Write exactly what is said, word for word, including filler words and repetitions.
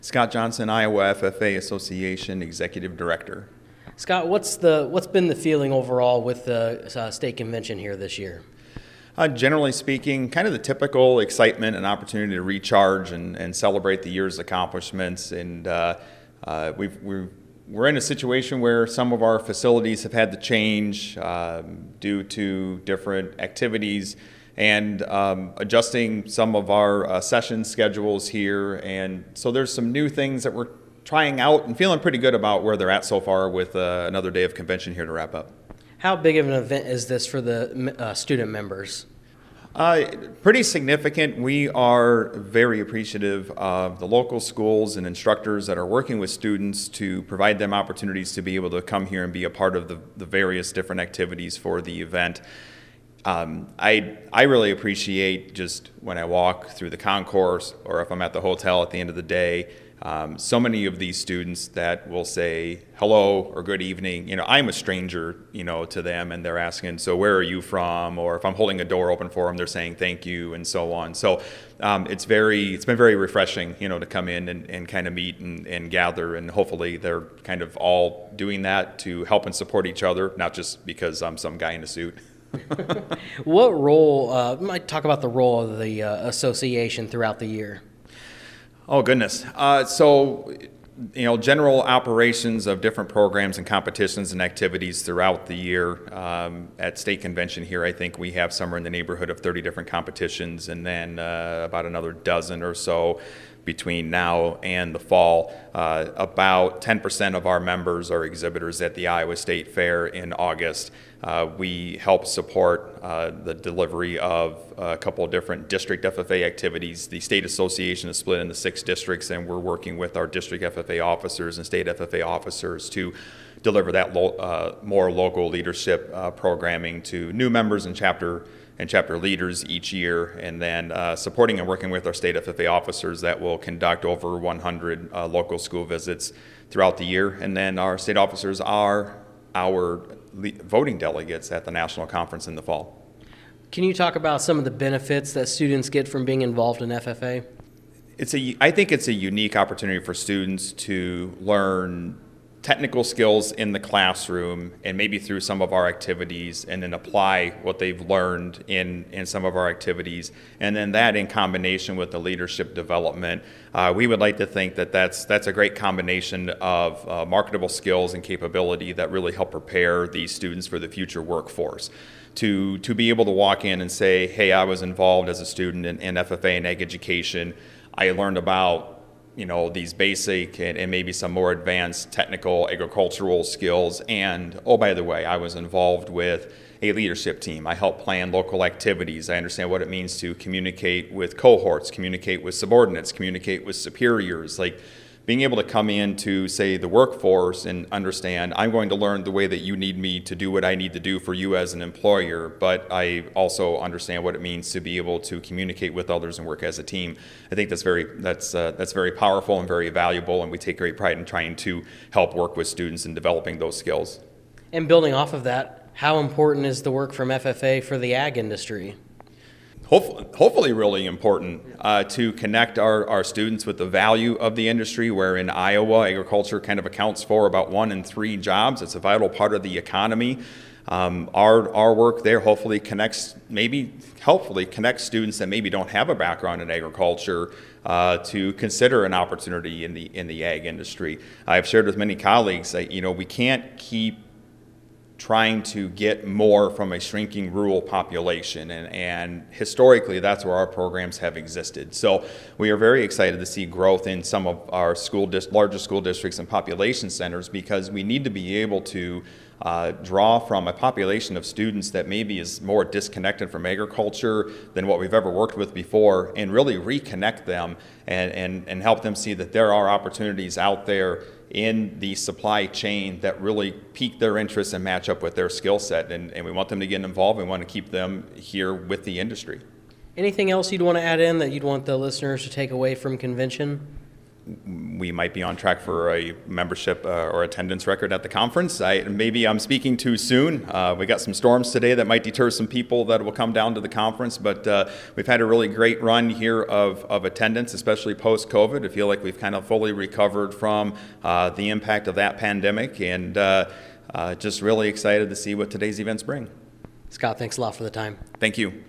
Scott Johnson, Iowa F F A Association Executive Director. Scott, what's the what's been the feeling overall with the uh, state convention here this year? Uh, generally speaking, kind of the typical excitement and opportunity to recharge and, and celebrate the year's accomplishments. And uh, uh, we've, we've, we're in a situation where some of our facilities have had to change um, due to different activities and um, adjusting some of our uh, session schedules here. And so there's some new things that we're trying out and feeling pretty good about where they're at so far with uh, another day of convention here to wrap up. How big of an event is this for the uh, student members? Uh, pretty significant. We are very appreciative of the local schools and instructors that are working with students to provide them opportunities to be able to come here and be a part of the, the various different activities for the event. Um, I, I really appreciate just when I walk through the concourse or if I'm at the hotel at the end of the day, um, so many of these students that will say hello or good evening. You know, I'm a stranger, you know, to them, and they're asking, so where are you from? Or if I'm holding a door open for them, they're saying thank you and so on. So um, it's very, it's been very refreshing, you know, to come in and, and kind of meet and, and gather, and hopefully they're kind of all doing that to help and support each other, not just because I'm some guy in a suit. What role, uh, we might talk about the role of the uh, association throughout the year. Oh, goodness. Uh, so, you know, general operations of different programs and competitions and activities throughout the year. Um, at state convention here, I think we have somewhere in the neighborhood of thirty different competitions, and then uh, about another dozen or so between now and the fall. Uh, about ten percent of our members are exhibitors at the Iowa State Fair in August. Uh, we help support uh, the delivery of a couple of different district F F A activities. The state association is split into six districts, and we're working with our district F F A officers and state F F A officers to deliver that lo- uh, more local leadership uh, programming to new members and chapter and chapter leaders each year, and then uh, supporting and working with our state F F A officers that will conduct over one hundred uh, local school visits throughout the year. And then our state officers are our le- voting delegates at the national conference in the fall. Can you talk about some of the benefits that students get from being involved in F F A? It's a, I think it's a unique opportunity for students to learn technical skills in the classroom and maybe through some of our activities, and then apply what they've learned in, in some of our activities. And then that in combination with the leadership development, uh, we would like to think that that's, that's a great combination of uh, marketable skills and capability that really help prepare these students for the future workforce. To, to be able to walk in and say, hey, I was involved as a student in, in F F A and ag education. I learned about you know, these basic and, and maybe some more advanced technical agricultural skills. And, oh, by the way, I was involved with a leadership team. I helped plan local activities. I understand what it means to communicate with cohorts, communicate with subordinates, communicate with superiors. Like, being able to come into, say, the workforce and understand, I'm going to learn the way that you need me to do what I need to do for you as an employer, but I also understand what it means to be able to communicate with others and work as a team. I think that's very that's uh, that's very powerful and very valuable, and we take great pride in trying to help work with students in developing those skills. And building off of that, how important is the work from F F A for the ag industry? Hopefully, hopefully really important uh, to connect our, our students with the value of the industry, where in Iowa, agriculture kind of accounts for about one in three jobs. It's a vital part of the economy. Um, our, our work there hopefully connects, maybe helpfully connects students that maybe don't have a background in agriculture uh, to consider an opportunity in the, in the ag industry. I've shared with many colleagues that, you know, we can't keep trying to get more from a shrinking rural population, and, and historically that's where our programs have existed. So we are very excited to see growth in some of our school dis- larger school districts and population centers, because we need to be able to uh, draw from a population of students that maybe is more disconnected from agriculture than what we've ever worked with before, and really reconnect them and, and, and help them see that there are opportunities out there in the supply chain that really pique their interest and match up with their skill set. And, and we want them to get involved. We want to keep them here with the industry. Anything else you'd want to add in that you'd want the listeners to take away from convention? we might be on track for a membership uh, or attendance record at the conference. I, maybe I'm speaking too soon. Uh, we got some storms today that might deter some people that will come down to the conference, but uh, we've had a really great run here of, of attendance, especially post-COVID. I feel like we've kind of fully recovered from uh, the impact of that pandemic, and uh, uh, just really excited to see what today's events bring. Scott, thanks a lot for the time. Thank you.